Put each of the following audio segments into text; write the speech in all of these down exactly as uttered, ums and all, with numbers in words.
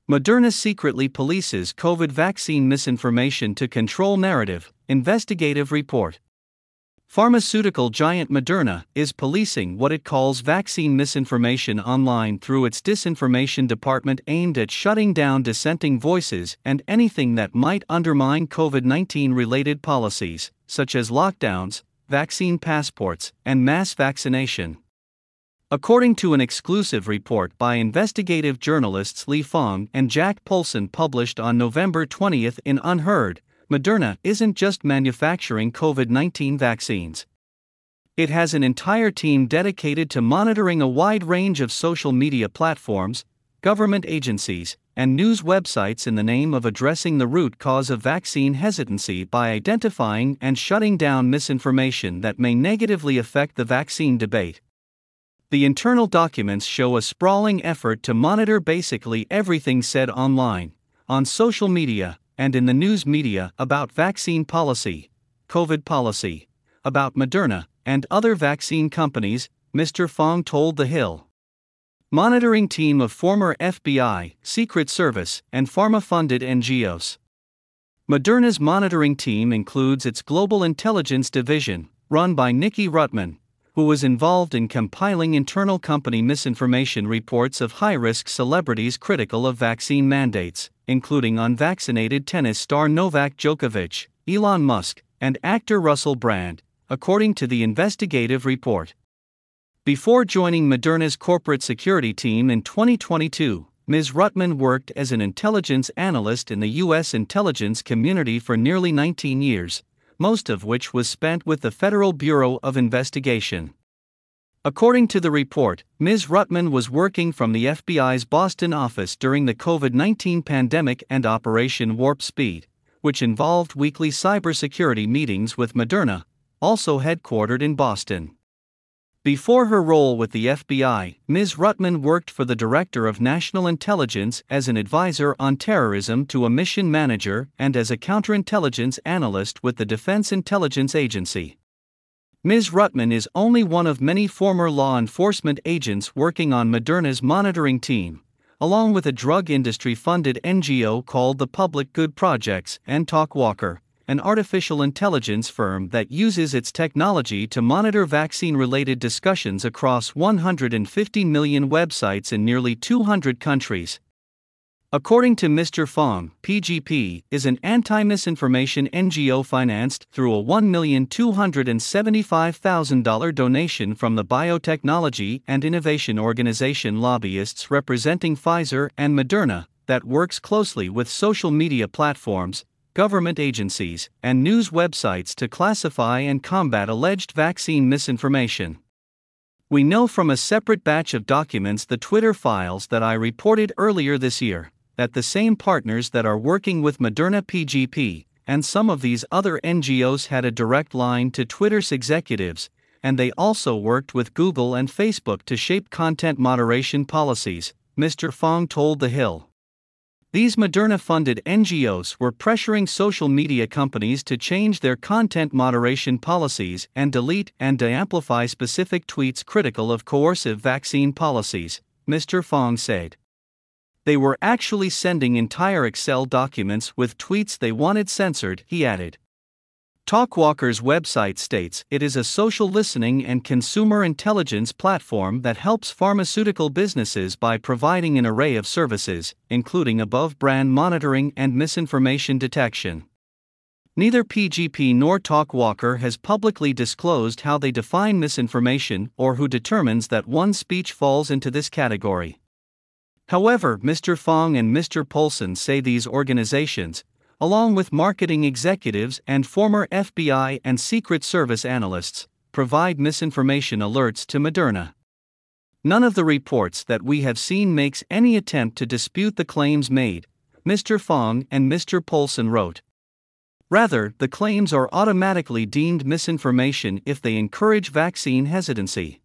Moderna secretly polices COVID vaccine misinformation to control narrative, investigative report. Pharmaceutical giant Moderna is policing what it calls vaccine misinformation online through its disinformation department aimed at shutting down dissenting voices and anything that might undermine COVID nineteen related policies, such as lockdowns, vaccine passports, and mass vaccination. According to an exclusive report by investigative journalists Li Feng and Jack Poulson published on November twentieth in Unheard, Moderna isn't just manufacturing COVID nineteen vaccines. It has an entire team dedicated to monitoring a wide range of social media platforms, government agencies, and news websites in the name of addressing the root cause of vaccine hesitancy by identifying and shutting down misinformation that may negatively affect the vaccine debate. The internal documents show a sprawling effort to monitor basically everything said online, on social media, and in the news media about vaccine policy, COVID policy, about Moderna, and other vaccine companies, Mister Fong told The Hill. Monitoring team of former F B I, Secret Service, and pharma-funded N G Os. Moderna's monitoring team includes its Global Intelligence Division, run by Nikki Ruttman, who was involved in compiling internal company misinformation reports of high-risk celebrities critical of vaccine mandates, including unvaccinated tennis star Novak Djokovic, Elon Musk, and actor Russell Brand, according to the investigative report. Before joining Moderna's corporate security team in twenty twenty-two, Miz Ruttman worked as an intelligence analyst in the U S intelligence community for nearly nineteen years, most of which was spent with the Federal Bureau of Investigation. According to the report, Miz Ruttman was working from the F B I's Boston office during the COVID nineteen pandemic and Operation Warp Speed, which involved weekly cybersecurity meetings with Moderna, also headquartered in Boston. Before her role with the F B I, Miz Ruttman worked for the Director of National Intelligence as an advisor on terrorism to a mission manager and as a counterintelligence analyst with the Defense Intelligence Agency. Miz Ruttman is only one of many former law enforcement agents working on Moderna's monitoring team, along with a drug industry-funded N G O called the Public Good Projects and Talkwalker, an artificial intelligence firm that uses its technology to monitor vaccine-related discussions across one hundred fifty million websites in nearly two hundred countries. According to Mister Fong, P G P is an anti-misinformation N G O financed through a one million two hundred seventy-five thousand dollars donation from the Biotechnology and Innovation Organization lobbyists representing Pfizer and Moderna, that works closely with social media platforms, government agencies, and news websites to classify and combat alleged vaccine misinformation. We know from a separate batch of documents, the Twitter files that I reported earlier this year, that the same partners that are working with Moderna P G P and some of these other N G Os had a direct line to Twitter's executives, and they also worked with Google and Facebook to shape content moderation policies, Mister Fong told The Hill. These Moderna-funded N G Os were pressuring social media companies to change their content moderation policies and delete and de-amplify specific tweets critical of coercive vaccine policies, Mister Fong said. They were actually sending entire Excel documents with tweets they wanted censored, he added. Talkwalker's website states it is a social listening and consumer intelligence platform that helps pharmaceutical businesses by providing an array of services, including above-brand monitoring and misinformation detection. Neither P G P nor Talkwalker has publicly disclosed how they define misinformation or who determines that one speech falls into this category. However, Mister Fong and Mister Poulson say these organizations, along with marketing executives and former F B I and Secret Service analysts, provide misinformation alerts to Moderna. None of the reports that we have seen makes any attempt to dispute the claims made, Mister Fong and Mister Poulson wrote. Rather, the claims are automatically deemed misinformation if they encourage vaccine hesitancy.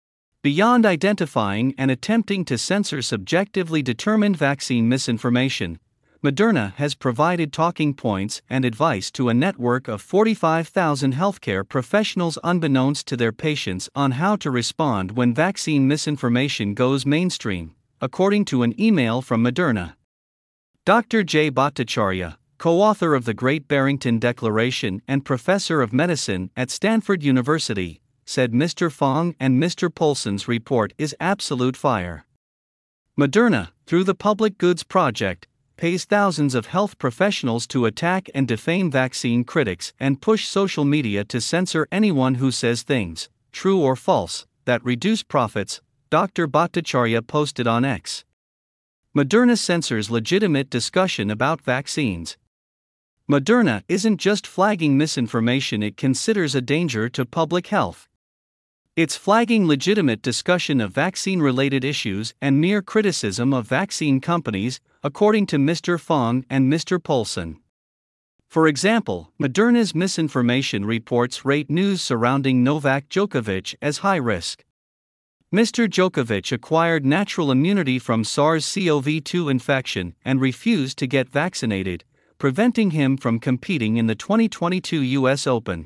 Beyond identifying and attempting to censor subjectively determined vaccine misinformation, Moderna has provided talking points and advice to a network of forty-five thousand healthcare professionals unbeknownst to their patients on how to respond when vaccine misinformation goes mainstream, according to an email from Moderna. Doctor Jay Bhattacharya, co-author of the Great Barrington Declaration and professor of medicine at Stanford University, said Mister Fong and Mister Polson's report is absolute fire. Moderna, through the Public Goods Project, pays thousands of health professionals to attack and defame vaccine critics and push social media to censor anyone who says things, true or false, that reduce profits, Doctor Bhattacharya posted on X. Moderna censors legitimate discussion about vaccines. Moderna isn't just flagging misinformation it considers a danger to public health. It's flagging legitimate discussion of vaccine-related issues and mere criticism of vaccine companies, according to Mister Fong and Mister Polson. For example, Moderna's misinformation reports rate news surrounding Novak Djokovic as high risk. Mister Djokovic acquired natural immunity from SARS-C o V two infection and refused to get vaccinated, preventing him from competing in the twenty twenty-two U S Open.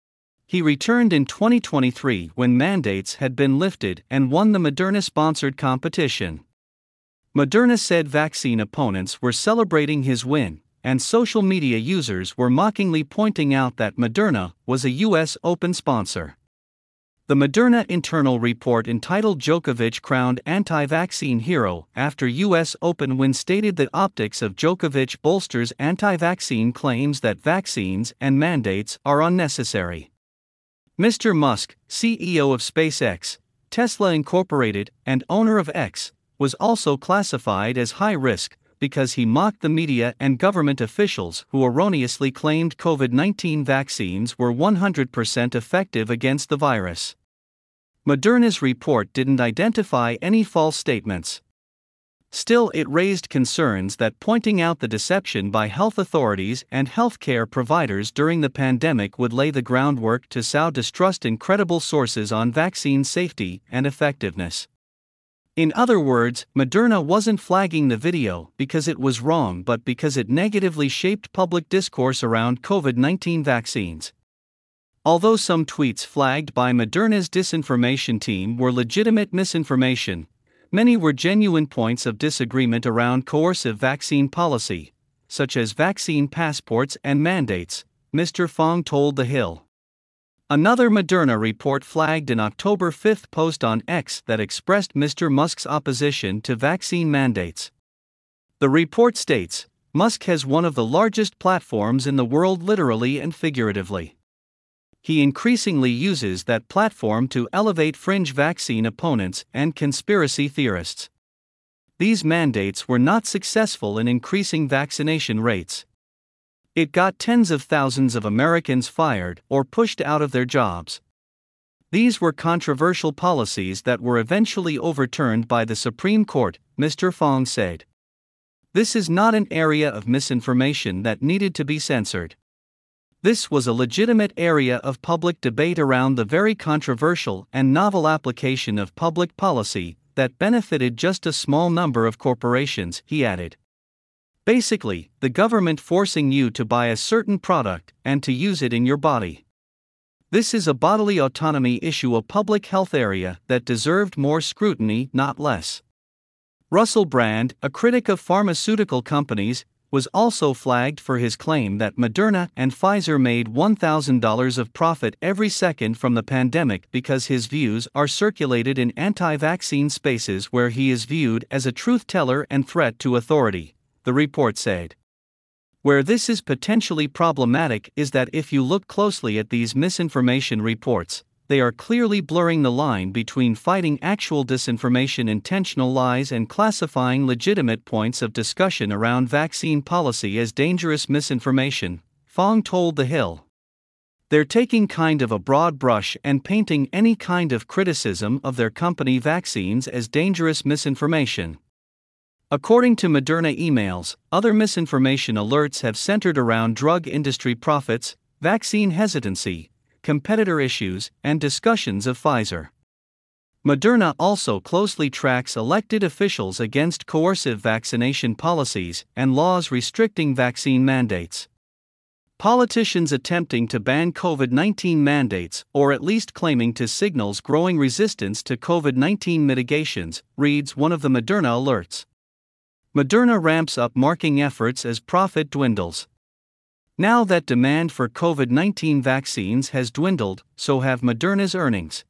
He returned in twenty twenty-three when mandates had been lifted and won the Moderna-sponsored competition. Moderna said vaccine opponents were celebrating his win, and social media users were mockingly pointing out that Moderna was a U S Open sponsor. The Moderna internal report entitled Djokovic Crowned Anti-Vaccine Hero after U S Open win stated the optics of Djokovic bolsters anti-vaccine claims that vaccines and mandates are unnecessary. Mister Musk, C E O of SpaceX, Tesla Incorporated, and owner of X, was also classified as high risk because he mocked the media and government officials who erroneously claimed COVID nineteen vaccines were one hundred percent effective against the virus. Moderna's report didn't identify any false statements. Still, it raised concerns that pointing out the deception by health authorities and healthcare providers during the pandemic would lay the groundwork to sow distrust in credible sources on vaccine safety and effectiveness. In other words, Moderna wasn't flagging the video because it was wrong but because it negatively shaped public discourse around COVID nineteen vaccines. Although some tweets flagged by Moderna's disinformation team were legitimate misinformation, many were genuine points of disagreement around coercive vaccine policy, such as vaccine passports and mandates, Mister Fong told The Hill. Another Moderna report flagged an October fifth post on X that expressed Mister Musk's opposition to vaccine mandates. The report states, Musk has one of the largest platforms in the world literally and figuratively. He increasingly uses that platform to elevate fringe vaccine opponents and conspiracy theorists. These mandates were not successful in increasing vaccination rates. It got tens of thousands of Americans fired or pushed out of their jobs. These were controversial policies that were eventually overturned by the Supreme Court, Mister Fong said. This is not an area of misinformation that needed to be censored. This was a legitimate area of public debate around the very controversial and novel application of public policy that benefited just a small number of corporations, he added. Basically, the government forcing you to buy a certain product and to use it in your body. This is a bodily autonomy issue, a public health area that deserved more scrutiny, not less. Russell Brand, a critic of pharmaceutical companies, was also flagged for his claim that Moderna and Pfizer made one thousand dollars of profit every second from the pandemic because his views are circulated in anti-vaccine spaces where he is viewed as a truth-teller and threat to authority, the report said. Where this is potentially problematic is that if you look closely at these misinformation reports, they are clearly blurring the line between fighting actual disinformation, intentional lies, and classifying legitimate points of discussion around vaccine policy as dangerous misinformation, Fong told The Hill. They're taking kind of a broad brush and painting any kind of criticism of their company vaccines as dangerous misinformation. According to Moderna emails, other misinformation alerts have centered around drug industry profits, vaccine hesitancy, competitor issues, and discussions of Pfizer. Moderna also closely tracks elected officials against coercive vaccination policies and laws restricting vaccine mandates. Politicians attempting to ban COVID nineteen mandates, or at least claiming to signals growing resistance to COVID nineteen mitigations, reads one of the Moderna alerts. Moderna ramps up marketing efforts as profit dwindles. Now that demand for COVID nineteen vaccines has dwindled, so have Moderna's earnings.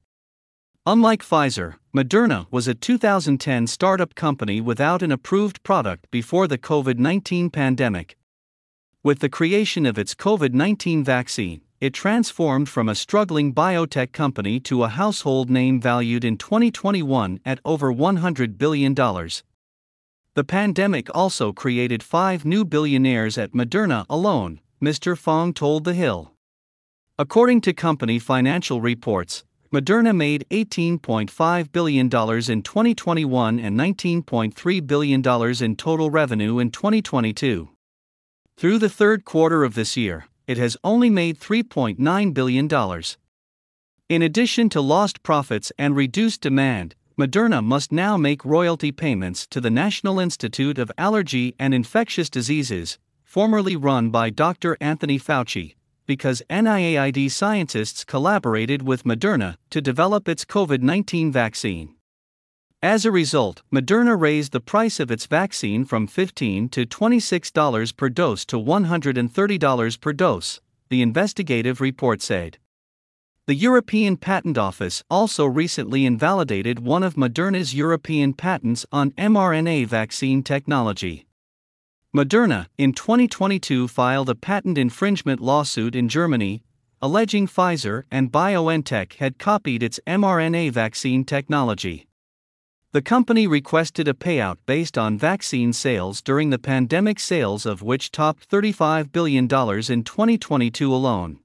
Unlike Pfizer, Moderna was a two thousand ten startup company without an approved product before the COVID nineteen pandemic. With the creation of its COVID nineteen vaccine, it transformed from a struggling biotech company to a household name valued in twenty twenty-one at over one hundred billion dollars. The pandemic also created five new billionaires at Moderna alone, Mister Fong told The Hill. According to company financial reports, Moderna made eighteen point five billion dollars in twenty twenty-one and nineteen point three billion dollars in total revenue in twenty twenty-two. Through the third quarter of this year, it has only made three point nine billion dollars. In addition to lost profits and reduced demand, Moderna must now make royalty payments to the National Institute of Allergy and Infectious Diseases, formerly run by Doctor Anthony Fauci, because N I A I D scientists collaborated with Moderna to develop its COVID nineteen vaccine. As a result, Moderna raised the price of its vaccine from fifteen to twenty-six dollars per dose to one hundred thirty dollars per dose, the investigative report said. The European Patent Office also recently invalidated one of Moderna's European patents on mRNA vaccine technology. Moderna, in twenty twenty-two, filed a patent infringement lawsuit in Germany, alleging Pfizer and BioNTech had copied its mRNA vaccine technology. The company requested a payout based on vaccine sales during the pandemic, sales of which topped thirty-five billion dollars in twenty twenty-two alone.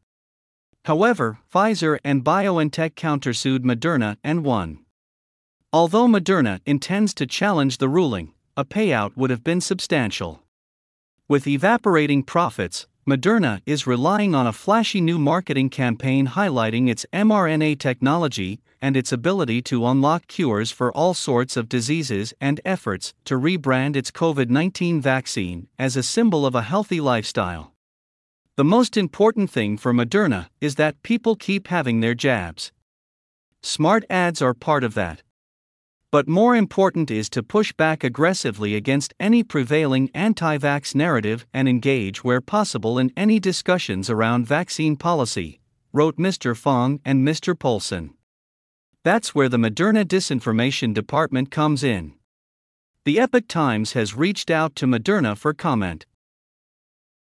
However, Pfizer and BioNTech countersued Moderna and won. Although Moderna intends to challenge the ruling, a payout would have been substantial. With evaporating profits, Moderna is relying on a flashy new marketing campaign highlighting its mRNA technology and its ability to unlock cures for all sorts of diseases, and efforts to rebrand its COVID nineteen vaccine as a symbol of a healthy lifestyle. The most important thing for Moderna is that people keep having their jabs. Smart ads are part of that. But more important is to push back aggressively against any prevailing anti-vax narrative and engage where possible in any discussions around vaccine policy, wrote Mister Fong and Mister Polson. That's where the Moderna disinformation department comes in. The Epoch Times has reached out to Moderna for comment.